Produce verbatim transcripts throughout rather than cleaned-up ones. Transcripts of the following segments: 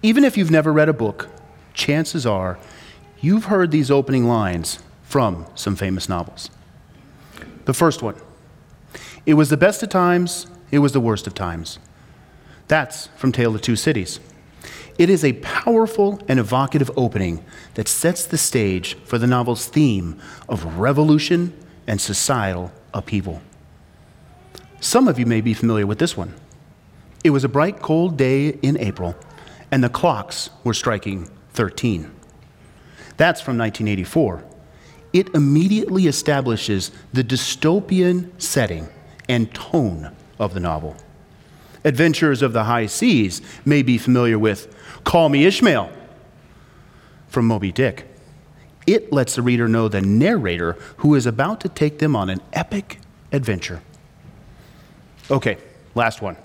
Even if you've never read a book, chances are you've heard these opening lines from some famous novels. The first one, it was the best of times, it was the worst of times. That's from Tale of Two Cities. It is a powerful and evocative opening that sets the stage for the novel's theme of revolution and societal upheaval. Some of you may be familiar with this one. It was a bright, cold day in April, and the clocks were striking thirteen. That's from nineteen eighty-four. It immediately establishes the dystopian setting and tone of the novel. Adventurers of the high seas may be familiar with Call Me Ishmael from Moby Dick. It lets the reader know the narrator who is about to take them on an epic adventure. Okay, last one.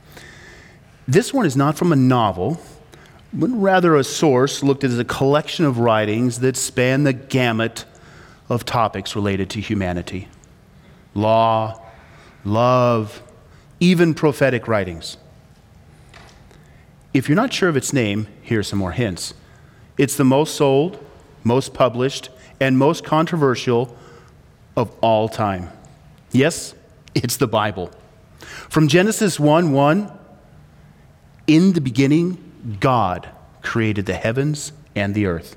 This one is not from a novel, but rather a source looked at as a collection of writings that span the gamut of topics related to humanity. Law, love, even prophetic writings. If you're not sure of its name, here's some more hints. It's the most sold, most published, and most controversial of all time. Yes, it's the Bible. From Genesis one one, in the beginning, God created the heavens and the earth.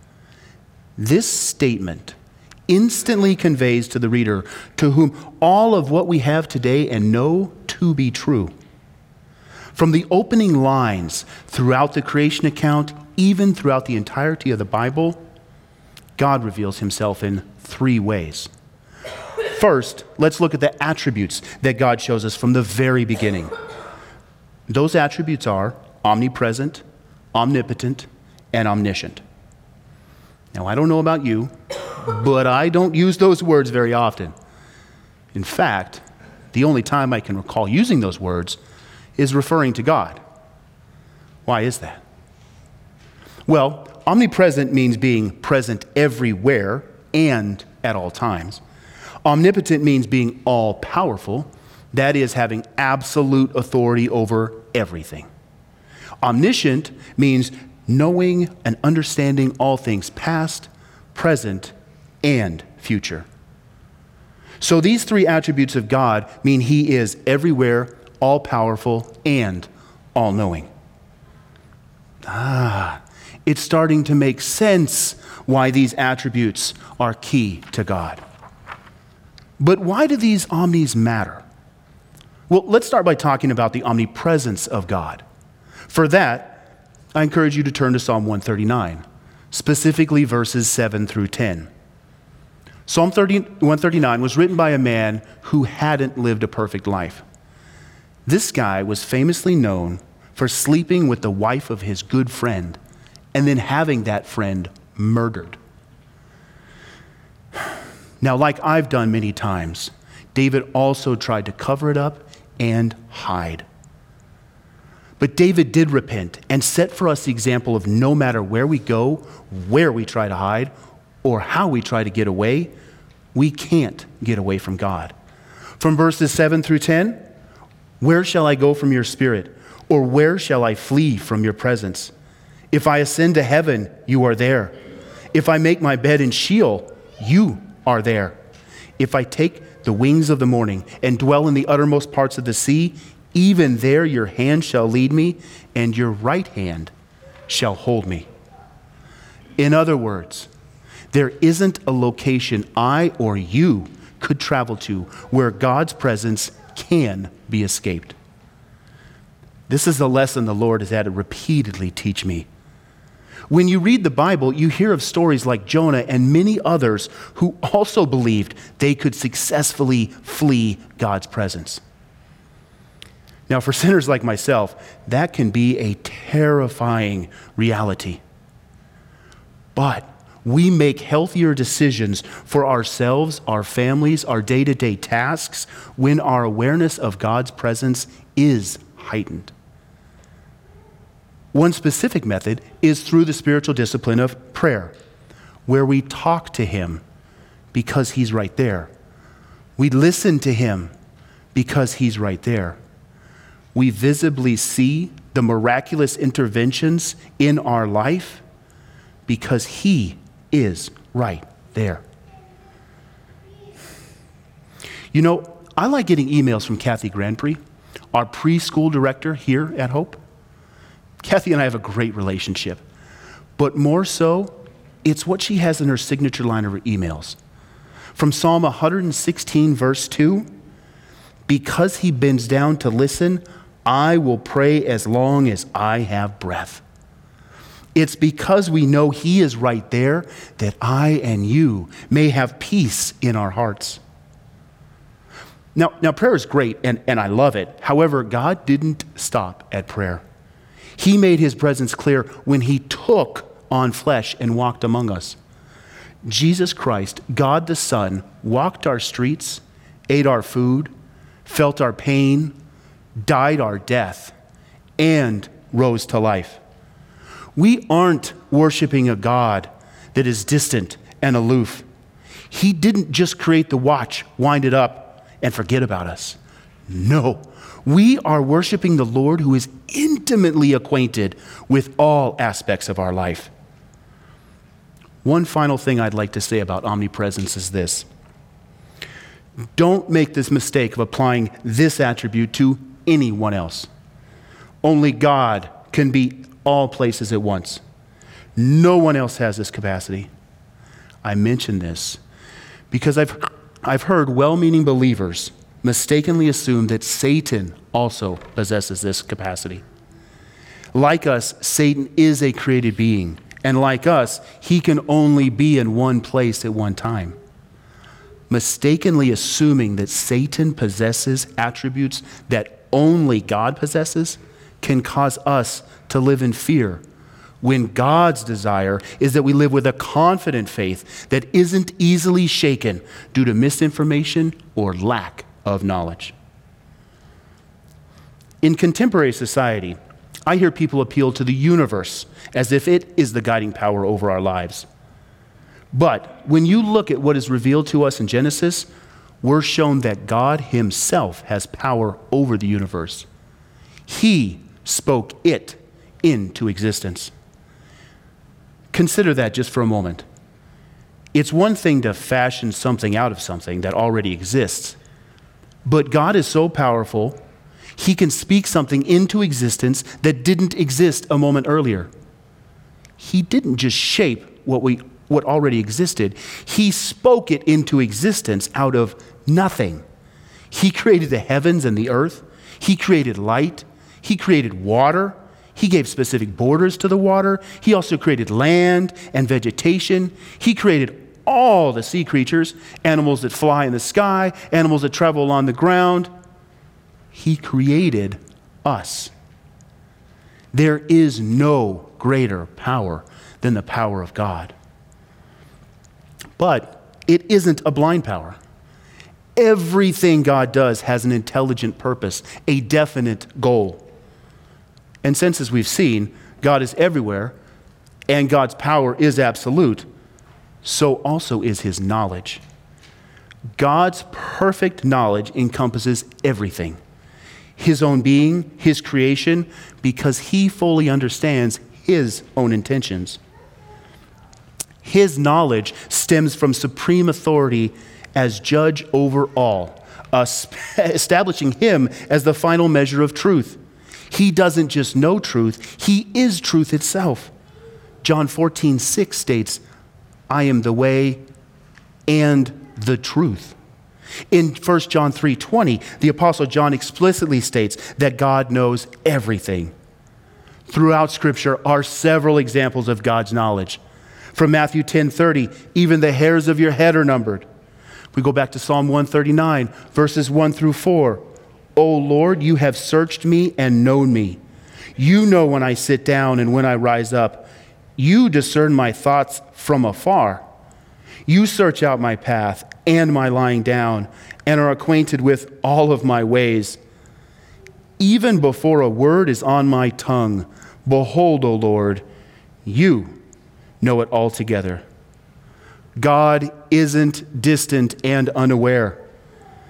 This statement instantly conveys to the reader to whom all of what we have today and know to be true. From the opening lines throughout the creation account, even throughout the entirety of the Bible, God reveals himself in three ways. First, let's look at the attributes that God shows us from the very beginning. Those attributes are omnipresent, omnipotent, and omniscient. Now, I don't know about you, but I don't use those words very often. In fact, the only time I can recall using those words is referring to God. Why is that? Well, omnipresent means being present everywhere and at all times. Omnipotent means being all-powerful, that is, having absolute authority over everything. Omniscient means knowing and understanding all things past, present, and future. So these three attributes of God mean he is everywhere, all-powerful, and all-knowing. Ah, it's starting to make sense why these attributes are key to God. But why do these omnis matter? Well, let's start by talking about the omnipresence of God. For that, I encourage you to turn to Psalm one thirty-nine, specifically verses seven through ten. Psalm one thirty-nine was written by a man who hadn't lived a perfect life. This guy was famously known for sleeping with the wife of his good friend and then having that friend murdered. Now, like I've done many times, David also tried to cover it up and hide. But David did repent and set for us the example of no matter where we go, where we try to hide, or how we try to get away, we can't get away from God. From verses seven through ten, where shall I go from your spirit? Or where shall I flee from your presence? If I ascend to heaven, you are there. If I make my bed in Sheol, you are there. If I take the wings of the morning and dwell in the uttermost parts of the sea, even there your hand shall lead me, and your right hand shall hold me. In other words, there isn't a location I or you could travel to where God's presence can be escaped. This is a lesson the Lord has had to repeatedly teach me. When you read the Bible, you hear of stories like Jonah and many others who also believed they could successfully flee God's presence. Now, for sinners like myself, that can be a terrifying reality. But we make healthier decisions for ourselves, our families, our day-to-day tasks when our awareness of God's presence is heightened. One specific method is through the spiritual discipline of prayer, where we talk to him because he's right there. We listen to him because he's right there. We visibly see the miraculous interventions in our life? Because he is right there. You know, I like getting emails from Kathy Grandpré, our preschool director here at Hope. Kathy and I have a great relationship, but more so, it's what she has in her signature line of her emails. From Psalm one hundred sixteen, verse two, because he bends down to listen, I will pray as long as I have breath. It's because we know he is right there that I and you may have peace in our hearts. Now, now prayer is great, and, and I love it. However, God didn't stop at prayer. He made his presence clear when he took on flesh and walked among us. Jesus Christ, God the Son, walked our streets, ate our food, felt our pain, died our death, and rose to life. We aren't worshiping a God that is distant and aloof. He didn't just create the watch, wind it up, and forget about us. No, we are worshiping the Lord who is intimately acquainted with all aspects of our life. One final thing I'd like to say about omnipresence is this. Don't make this mistake of applying this attribute to anyone else. Only God can be all places at once. No one else has this capacity. I mention this because I've, I've heard well-meaning believers mistakenly assume that Satan also possesses this capacity. Like us, Satan is a created being. And like us, he can only be in one place at one time. Mistakenly assuming that Satan possesses attributes that only God possesses can cause us to live in fear, when God's desire is that we live with a confident faith that isn't easily shaken due to misinformation or lack of knowledge. In contemporary society, I hear people appeal to the universe as if it is the guiding power over our lives. But when you look at what is revealed to us in Genesis, we're shown that God himself has power over the universe. He spoke it into existence. Consider that just for a moment. It's one thing to fashion something out of something that already exists, but God is so powerful, he can speak something into existence that didn't exist a moment earlier. He didn't just shape what we what already existed. He spoke it into existence out of nothing. He created the heavens and the earth. He created light. He created water. He gave specific borders to the water. He also created land and vegetation. He created all the sea creatures, animals that fly in the sky, animals that travel on the ground. He created us. There is no greater power than the power of God. But it isn't a blind power. Everything God does has an intelligent purpose, a definite goal. And since, as we've seen, God is everywhere and God's power is absolute, so also is his knowledge. God's perfect knowledge encompasses everything. His own being, his creation, because he fully understands his own intentions. His knowledge stems from supreme authority as judge over all, uh, establishing him as the final measure of truth. He doesn't just know truth, he is truth itself. John fourteen six states, I am the way and the truth. In First John three twenty, the Apostle John explicitly states that God knows everything. Throughout Scripture are several examples of God's knowledge. From Matthew ten thirty, even the hairs of your head are numbered. We go back to Psalm one thirty-nine, verses one through four. O Lord, you have searched me and known me. You know when I sit down and when I rise up. You discern my thoughts from afar. You search out my path and my lying down and are acquainted with all of my ways. Even before a word is on my tongue, behold, O Lord, you know it altogether. God isn't distant and unaware.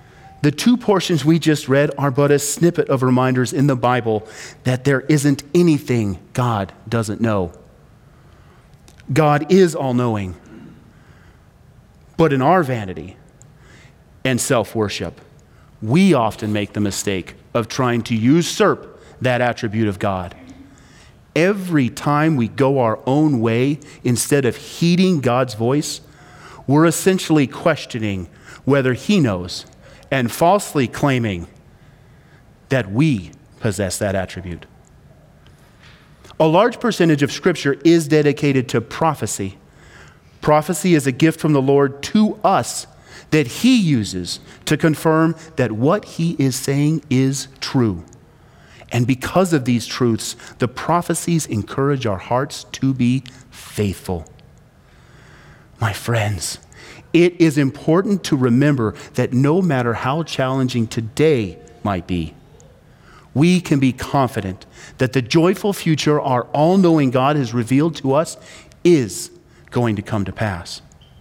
The two portions we just read are but a snippet of reminders in the Bible that there isn't anything God doesn't know. God is all-knowing. But in our vanity and self-worship, we often make the mistake of trying to usurp that attribute of God. Every time we go our own way instead of heeding God's voice, we're essentially questioning whether He knows and falsely claiming that we possess that attribute. A large percentage of Scripture is dedicated to prophecy. Prophecy is a gift from the Lord to us that He uses to confirm that what He is saying is true. And because of these truths, the prophecies encourage our hearts to be faithful. My friends, it is important to remember that no matter how challenging today might be, we can be confident that the joyful future our all-knowing God has revealed to us is going to come to pass.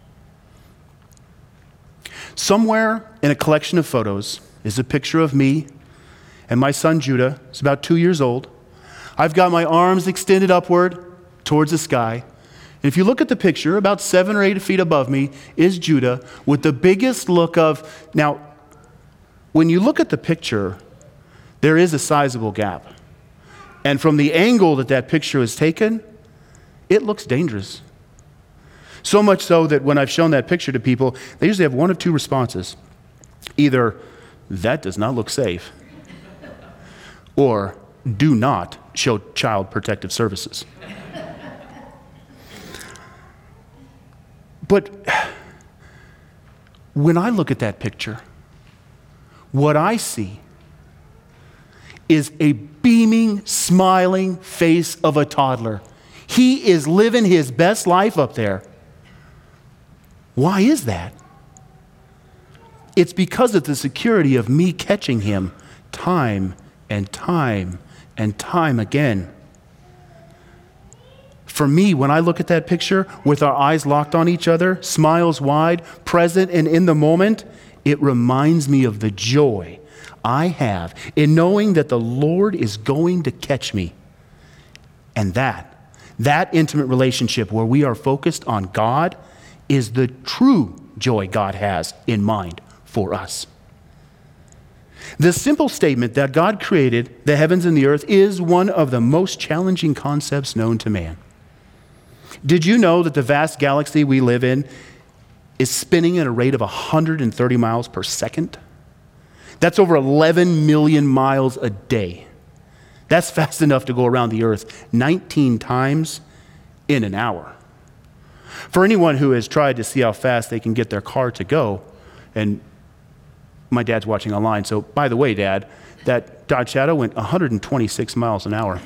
Somewhere in a collection of photos is a picture of me and my son Judah. He's about two years old. I've got my arms extended upward towards the sky. And if you look at the picture, about seven or eight feet above me is Judah with the biggest look of, now, when you look at the picture, there is a sizable gap. And from the angle that that picture is taken, it looks dangerous. So much so that when I've shown that picture to people, they usually have one of two responses. Either, that does not look safe, or do not show Child Protective Services. But when I look at that picture, what I see is a beaming, smiling face of a toddler. He is living his best life up there. Why is that? It's because of the security of me catching him time and time and time again. For me, when I look at that picture with our eyes locked on each other, smiles wide, present and in the moment, it reminds me of the joy I have in knowing that the Lord is going to catch me. And that, that intimate relationship where we are focused on God is the true joy God has in mind for us. The simple statement that God created the heavens and the earth is one of the most challenging concepts known to man. Did you know that the vast galaxy we live in is spinning at a rate of one hundred thirty miles per second? That's over eleven million miles a day. That's fast enough to go around the earth nineteen times in an hour. For anyone who has tried to see how fast they can get their car to go, and my dad's watching online, so by the way, Dad, that Dodge Shadow went one hundred twenty-six miles an hour.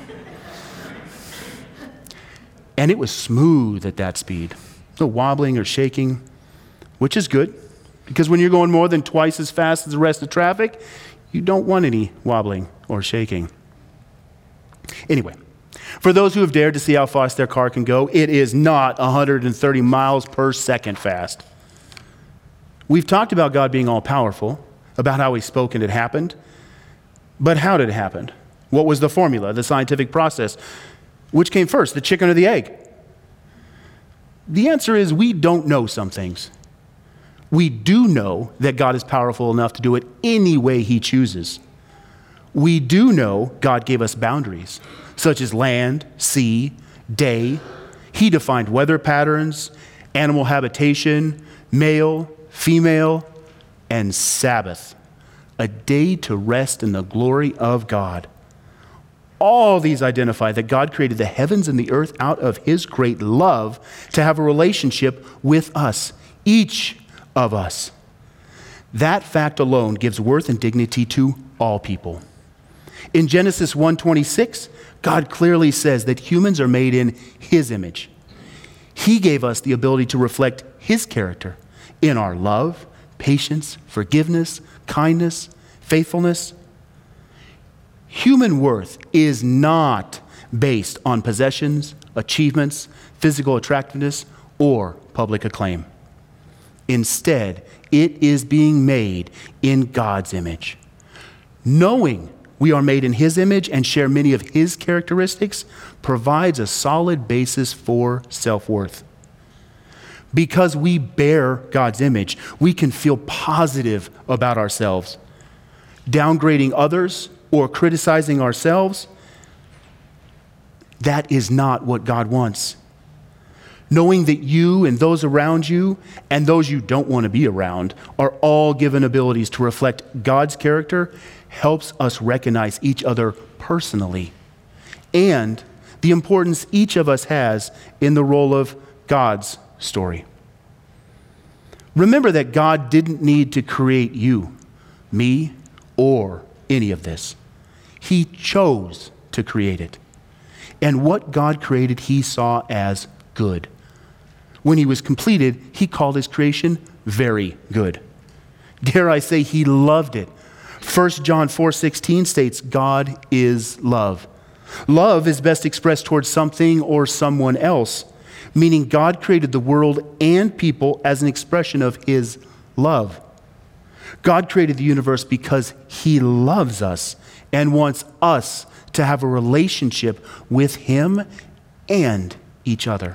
And it was smooth at that speed. No wobbling or shaking, which is good, because when you're going more than twice as fast as the rest of the traffic, you don't want any wobbling or shaking. Anyway, for those who have dared to see how fast their car can go, it is not one hundred thirty miles per second fast. We've talked about God being all-powerful, about how He spoke and it happened. But how did it happen? What was the formula, the scientific process? Which came first, the chicken or the egg? The answer is we don't know some things. We do know that God is powerful enough to do it any way He chooses. We do know God gave us boundaries, such as land, sea, day. He defined weather patterns, animal habitation, male, female, and Sabbath, a day to rest in the glory of God. All these identify that God created the heavens and the earth out of His great love to have a relationship with us, each of us. That fact alone gives worth and dignity to all people. In Genesis one twenty-six, God clearly says that humans are made in His image. He gave us the ability to reflect His character in our love, patience, forgiveness, kindness, faithfulness. Human worth is not based on possessions, achievements, physical attractiveness, or public acclaim. Instead, it is being made in God's image. Knowing we are made in his image and share many of his characteristics provides a solid basis for self-worth. Because we bear God's image, we can feel positive about ourselves. Downgrading others or criticizing ourselves, that is not what God wants. Knowing that you and those around you and those you don't want to be around are all given abilities to reflect God's character helps us recognize each other personally and the importance each of us has in the role of God's story. Remember that God didn't need to create you, me, or any of this. He chose to create it. And what God created, he saw as good. When he was completed, he called his creation very good. Dare I say, he loved it. First John four sixteen states, God is love. Love is best expressed towards something or someone else, meaning God created the world and people as an expression of his love. God created the universe because he loves us and wants us to have a relationship with him and each other.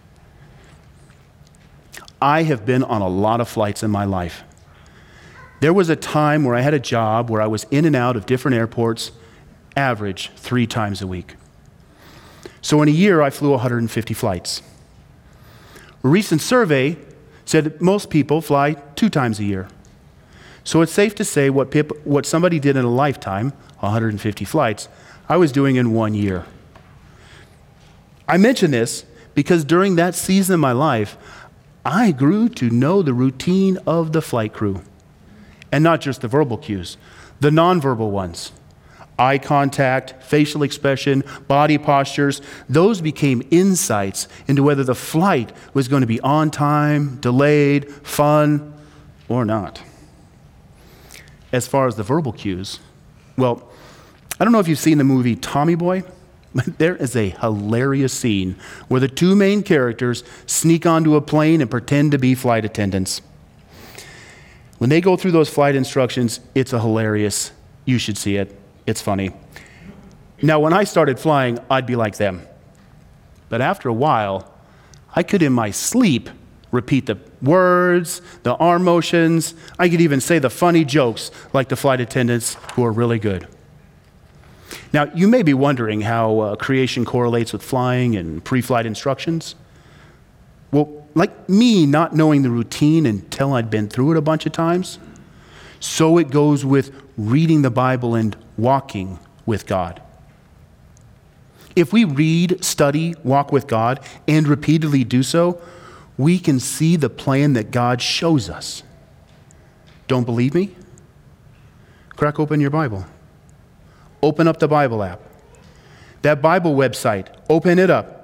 I have been on a lot of flights in my life. There was a time where I had a job where I was in and out of different airports, average three times a week. So in a year, I flew one hundred fifty flights. A recent survey said that most people fly two times a year. So it's safe to say what, peop- what somebody did in a lifetime, one hundred fifty flights, I was doing in one year. I mention this because during that season of my life, I grew to know the routine of the flight crew. And not just the verbal cues, the nonverbal ones. Eye contact, facial expression, body postures, those became insights into whether the flight was going to be on time, delayed, fun, or not. As far as the verbal cues, well, I don't know if you've seen the movie Tommy Boy, but there is a hilarious scene where the two main characters sneak onto a plane and pretend to be flight attendants. When they go through those flight instructions, it's a hilarious, you should see it. It's funny. Now, when I started flying, I'd be like them. But after a while, I could, in my sleep, repeat the words, the arm motions. I could even say the funny jokes like the flight attendants who are really good. Now, you may be wondering how uh, creation correlates with flying and pre-flight instructions. Well, like me not knowing the routine until I'd been through it a bunch of times, so it goes with reading the Bible and walking with God. If we read, study, walk with God, and repeatedly do so, we can see the plan that God shows us. Don't believe me? Crack open your Bible. Open up the Bible app. That Bible website, open it up.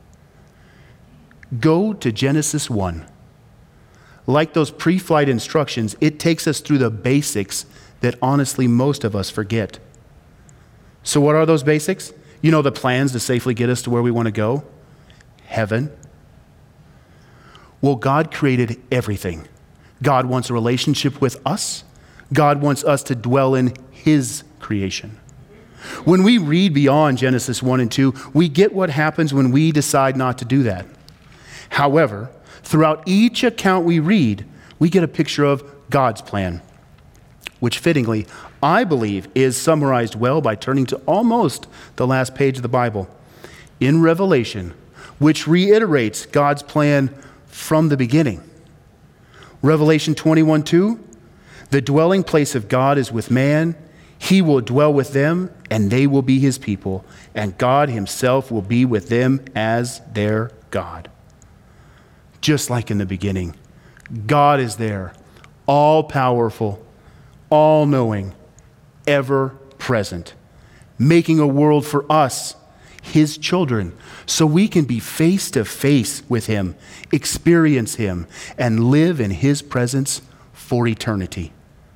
Go to Genesis one. Like those pre-flight instructions, it takes us through the basics that honestly most of us forget. So what are those basics? You know, the plans to safely get us to where we want to go? Heaven. Well, God created everything. God wants a relationship with us. God wants us to dwell in his creation. When we read beyond Genesis one and two, we get what happens when we decide not to do that. However, throughout each account we read, we get a picture of God's plan, which fittingly, I believe, is summarized well by turning to almost the last page of the Bible, in Revelation, which reiterates God's plan from the beginning. Revelation twenty-one two, the dwelling place of God is with man. He will dwell with them, and they will be his people, and God himself will be with them as their God. Just like in the beginning, God is there, all-powerful, all-knowing, ever-present, making a world for us, his children, so we can be face-to-face with him, experience him, and live in his presence for eternity.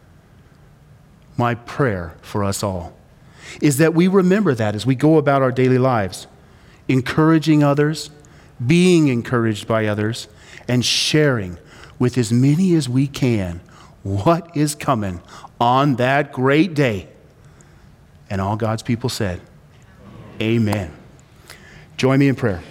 My prayer for us all is that we remember that as we go about our daily lives, encouraging others, being encouraged by others, and sharing with as many as we can what is coming on that great day. And all God's people said, amen. Join me in prayer.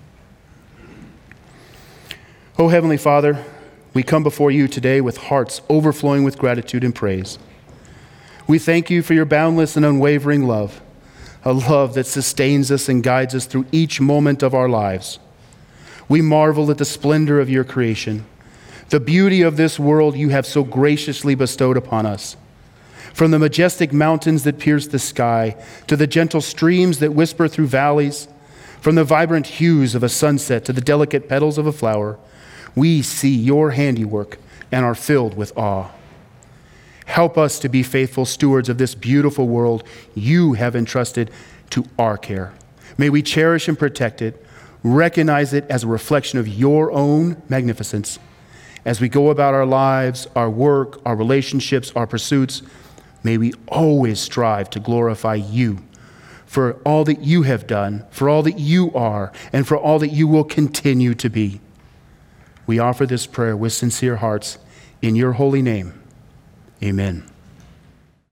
Oh, Heavenly Father, we come before you today with hearts overflowing with gratitude and praise. We thank you for your boundless and unwavering love, a love that sustains us and guides us through each moment of our lives. We marvel at the splendor of your creation, the beauty of this world you have so graciously bestowed upon us. From the majestic mountains that pierce the sky, to the gentle streams that whisper through valleys, from the vibrant hues of a sunset to the delicate petals of a flower, we see your handiwork and are filled with awe. Help us to be faithful stewards of this beautiful world you have entrusted to our care. May we cherish and protect it, recognize it as a reflection of your own magnificence. As we go about our lives, our work, our relationships, our pursuits, may we always strive to glorify you for all that you have done, for all that you are, and for all that you will continue to be. We offer this prayer with sincere hearts in your holy name. Amen.